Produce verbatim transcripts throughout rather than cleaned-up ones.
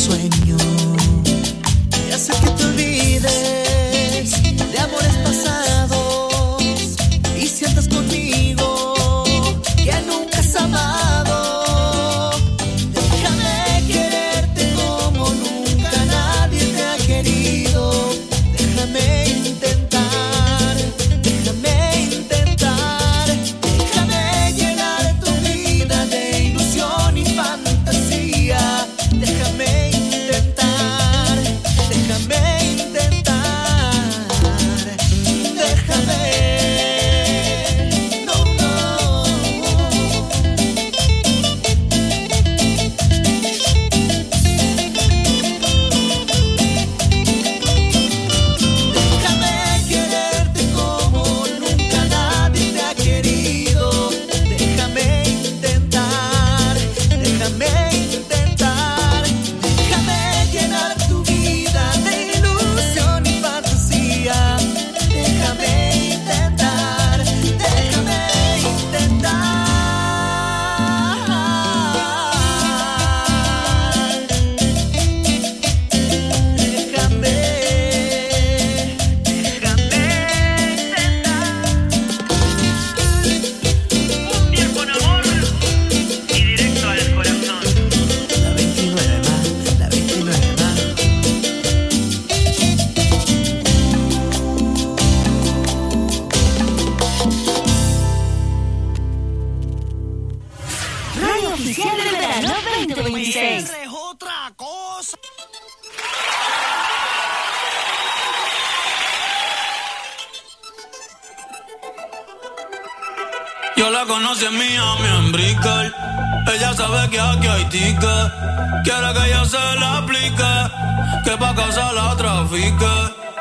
sueño y hace que te olvides de amores pasados y sientas conmigo que nunca has amado. Déjame quererte como nunca nadie te ha querido. Déjame intentar, déjame intentar, déjame llenar tu vida de ilusión y fantasía. Déjame intentar, déjame intentar, déjame. No, no. Déjame quererte como nunca nadie te ha querido. Déjame intentar, déjame intentar, déjame llenar tu vida de ilusión y fantasía. Déjame intentar, déjame intentar. Déjame, Un tiempo en amor y directo al corazón. la veintinueve más, la veintinueve más. Radio Oficial del Verano veinte veintiséis. Es otra cosa. Yo la conocí en Miami, en Brickell. Ella sabe que aquí hay ticket. Quiere que ella se la aplique, que pa' casa la trafique.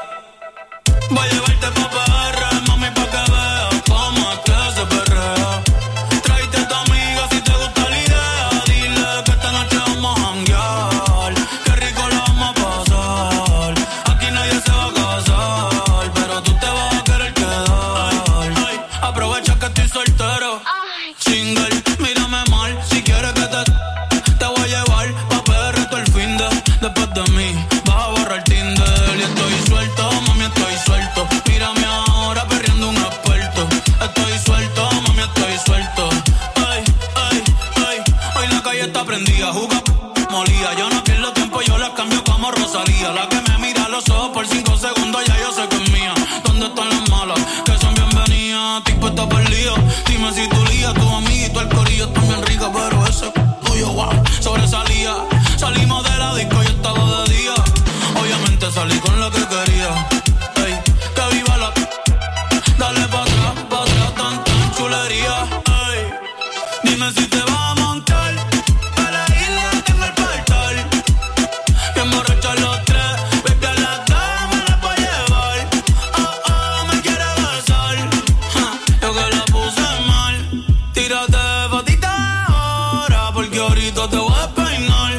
Voy a llevarte pa' P R, mami, pa' que veas cómo es que se perrea. Tráete a tu amiga si te gusta la idea. Dile que esta noche vamos a janguear. Qué rico la vamos a pasar. Aquí nadie se va a casar, pero tú te vas a querer quedar. Ay, aprovecha que estoy soltero. Single, mírame mal. Si quieres que te te voy a llevar pa' P R todo el fin de. Después de mí vas a borrar Tinder. Y estoy suelto, mami, estoy suelto. Mírame ahora perreando un experto. Estoy suelto, mami, estoy suelto. Ay, ay, ay. Hoy la calle está prendida, juga molía. Yo no pierdo tiempo, yo la cambio como Rosalía. La que me mira a los ojos por cinco segundos, ya yo sé que es mía. ¿Dónde están las malas? Que son bienvenidas. Tipo está perdido. Dime si tú lías, tu amiguito, el corillo está bien rica, pero ese tuyo, wow, sobresalía. Salimos de la disco y estaba de día. Obviamente salí con lo que quería. Ey, que viva la. Dale pa' atrás, pa' atrás, tan, tan chulería. Ey, dime si te vas a montar. Para la isla tengo el portal. Que emborrachar los tres. Baby, a las dos me la voy a llevar. Oh, oh, me quiere besar. Ja, yo que la puse mal. Tírate patita ahora, porque ahorita te voy a peinar.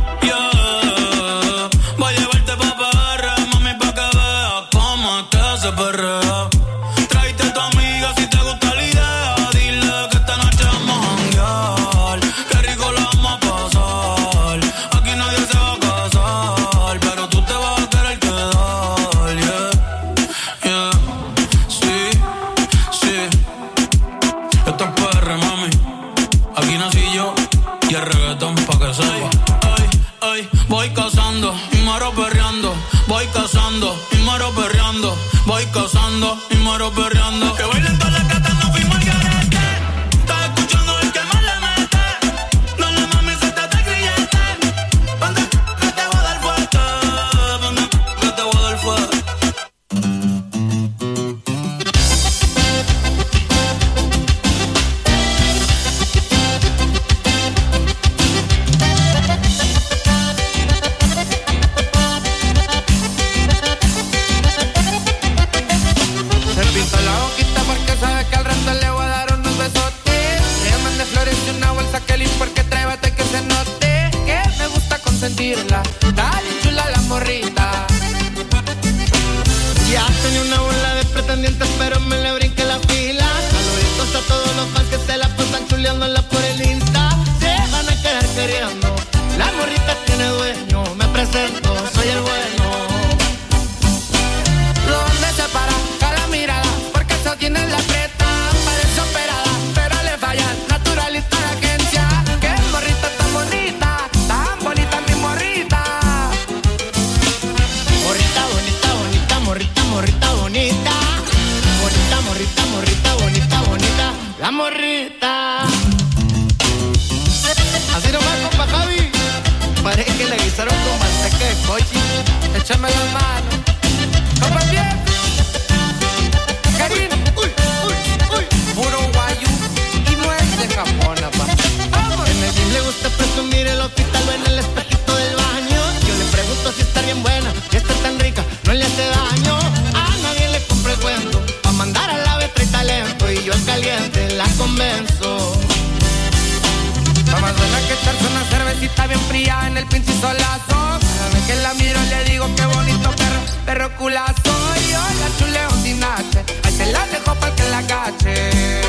Yeah. Voy a llevarte pa' P R, mami, pa' que veas cómo es que se perrea. Tráete a tu amiga si te gusta la idea. Dile que esta noche vamos a janguear. Qué rico la vamos a pasar. Aquí nadie se va a casar, pero tú te vas a querer quedar. Yeah, yeah. Sí, sí. Esto es P R, mami. Aquí nací yo y el reggaetón pa' que sepa. Ay, ay, voy cazando y muero perreando. Voy cazando y muero perreando. Voy cazando y muero perreando. Que bailen todas las gatas, no fuimos al garete. Estás escuchando el que más le mete. No le mames, suéltate el grillete. Ponte que te voy a dar fuerte. Ponte que te voy a dar fuerte. Se pinta la boquita porque sabe que al rato le voy a dar unos besotes. Le mandé flores y una bolsa que le porque trae bate que se note. Que me gusta consentirla, dale chula la morrita. Ya tenía una bola de pretendientes, pero me le brinqué la fila. Saluditos a todos los fans que se la pasan chuleándola por el Insta. Se van a quedar queriendo, la morrita tiene dueño. Me fría en el pinche solazo. Cada vez que la miro le digo qué bonito perro, perro culazo. Y yo la chuleo sin H, ahí se la dejo para que la cache.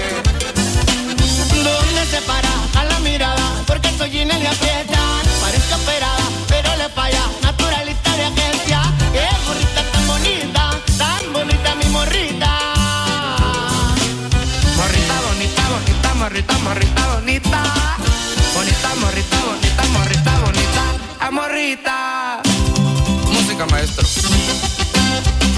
¿Dónde se para a la mirada? Porque soy en el y aprieta. Parezco operada, pero le falla. Naturalista de agencia. Qué morrita tan bonita, tan bonita mi morrita. Morrita bonita, bonita, morrita, morrita bonita. Bonita, morrita, bonita, morrita, bonita. A morrita. Música, maestro.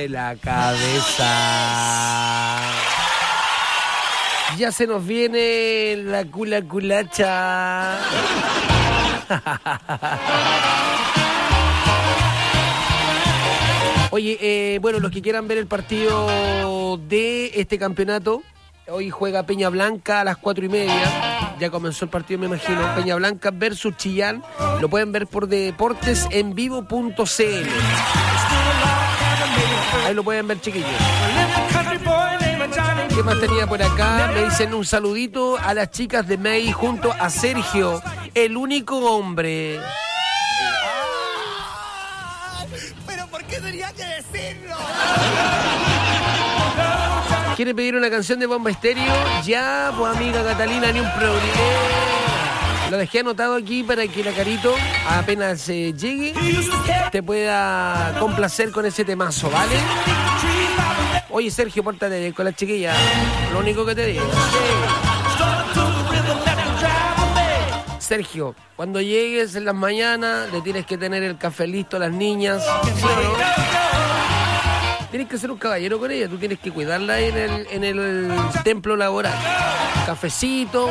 mueve la cabeza. Ya se nos viene la cula culacha. Oye, eh, bueno, los que quieran ver el partido de este campeonato, hoy juega Peña Blanca a las cuatro y media. Ya comenzó el partido, me imagino. Peña Blanca versus Chillán. Lo pueden ver por deportes en vivo punto c l. Ahí lo pueden ver, chiquillos. ¿Qué más tenía por acá? Me dicen un saludito a las chicas de May junto a Sergio, el único hombre. ¿Pero por qué tenía que decirlo? ¿Quiere pedir una canción de Bomba Estéreo? Ya, pues amiga Catalina, ni un problema. Lo dejé anotado aquí para que la Carito, apenas eh, llegue, te pueda complacer con ese temazo, ¿vale? Oye, Sergio, pórtate con la chiquilla. Lo único que te digo. Sergio, cuando llegues en las mañanas, le tienes que tener el café listo a las niñas. ¿Sí o no? Tienes que ser un caballero con ella. Tú tienes que cuidarla en el, en el templo laboral. Cafecito.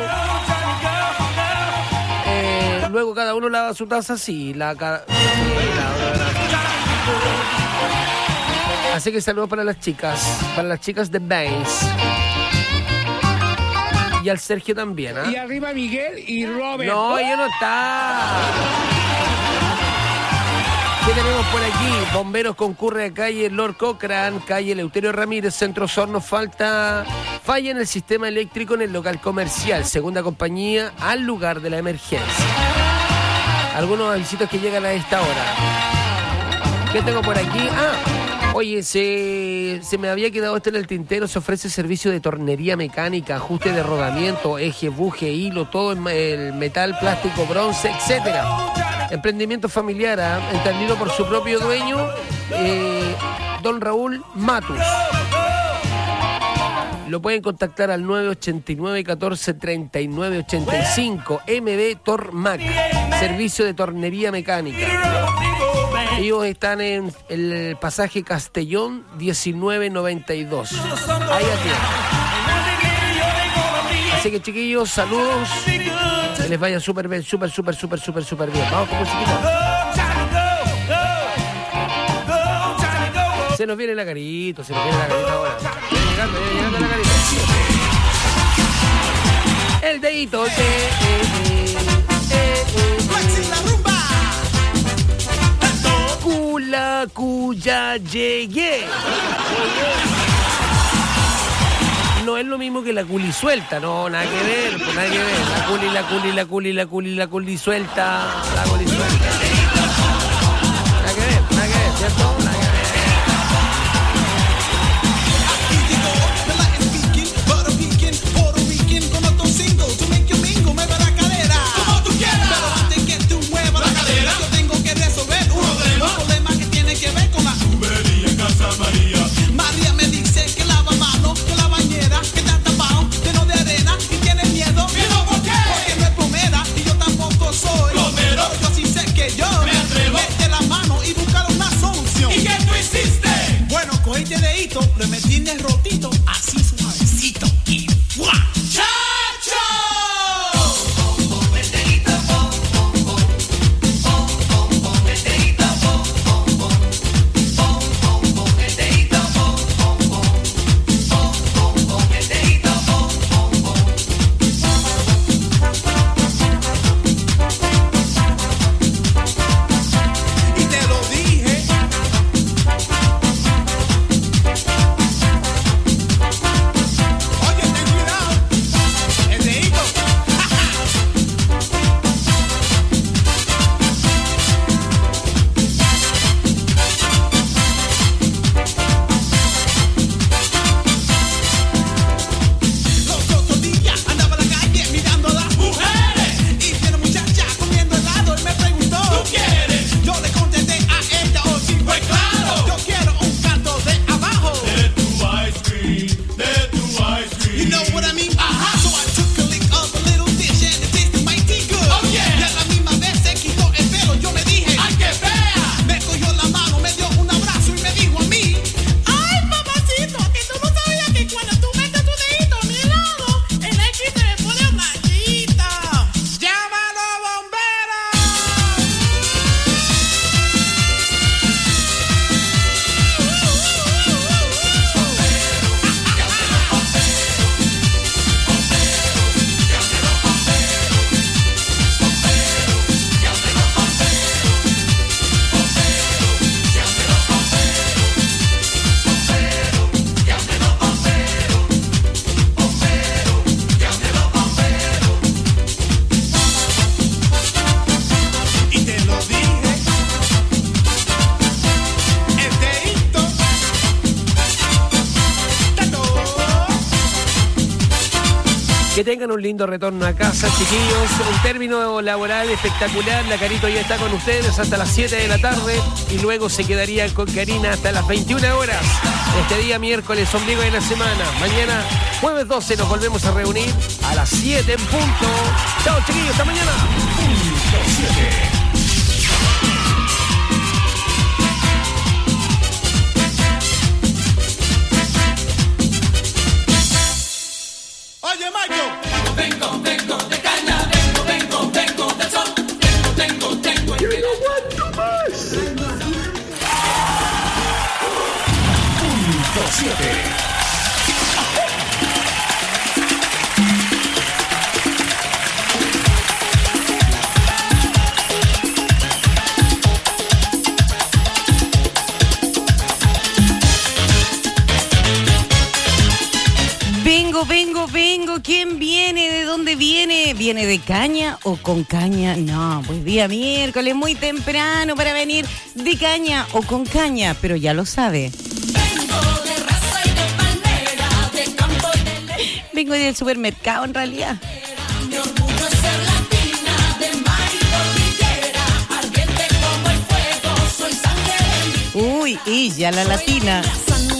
Eh, luego cada uno lava su taza así. La, ca... sí, la, la, la. Así que saludos para las chicas, para las chicas de Bass. Y al Sergio también, ¿ah? ¿eh? Y arriba Miguel y Robert. No, ella no está. ¿Qué tenemos por aquí? Bomberos concurre a calle Lord Cochrane, calle Eleuterio Ramírez, Centro Osorno. Falta falla en el sistema eléctrico en el local comercial. Segunda compañía al lugar de la emergencia. Algunos avisitos que llegan a esta hora. ¿Qué tengo por aquí? Ah, oye, se, se me había quedado esto en el tintero. Se ofrece servicio de tornería mecánica, ajuste de rodamiento, eje, buje, hilo, todo en el metal, plástico, bronce, etcétera. Emprendimiento familiar, ¿eh? Entendido por su propio dueño, eh, don Raúl Matus. Lo pueden contactar al nueve ochenta y nueve, catorce, treinta y nueve, ochenta y cinco. M B Tormac, servicio de tornería mecánica. Ellos están en el pasaje Castellón diecinueve noventa y dos. Ahí atienden. Así que, chiquillos, saludos. Que les vaya súper bien, súper, súper, súper, súper, súper bien. Vamos con musiquita. Se nos viene la carita, se nos viene la carita ahora. Viene llegando, viene llegando la carita. El dedito de... Eh, eh, eh, la rumba. Cula, cuya, llegué. No es lo mismo que la culi suelta, no, nada que ver, pues nada que ver. La culi, la culi, la culi, la culi, la culi suelta, la culi suelta. Nada que ver, nada que ver, ¿cierto? Nada que ver. María me dice que lava mano con la bañera, que está tapado, lleno de arena y tiene miedo. ¿Miedo por qué? Porque no es plomera y yo tampoco soy plomero. Yo sí sé que yo me atrevo. Mete la mano y buscar una solución. ¿Y qué tú hiciste? Bueno, cogí este dedito, le metí en el rotito, así suavecito y ¡fua! ¡Chacho! Que tengan un lindo retorno a casa, chiquillos. Un término laboral espectacular. La Carito ya está con ustedes hasta las siete de la tarde y luego se quedaría con Karina hasta las veintiuna horas. Este día miércoles, ombligo de la semana. Mañana, jueves doce, nos volvemos a reunir a las siete en punto. Chao, chiquillos, hasta mañana. Oye, Mayo, vengo, vengo de caña, vengo, vengo, vengo del sol, tengo, tengo, tengo. Yo no aguanto más. Punto siete. Vengo, vengo, vengo. ¿Quién viene? ¿De dónde viene? ¿Viene de caña o con caña? No, pues día miércoles, muy temprano para venir de caña o con caña, pero ya lo sabe. Vengo de raza y de palmera, de campo y de... Vengo del supermercado en realidad. Mi orgullo es ser latina, de mar y cordillera, ardiente como el fuego, soy sangre de mi... Uy, ella la latina. Sangre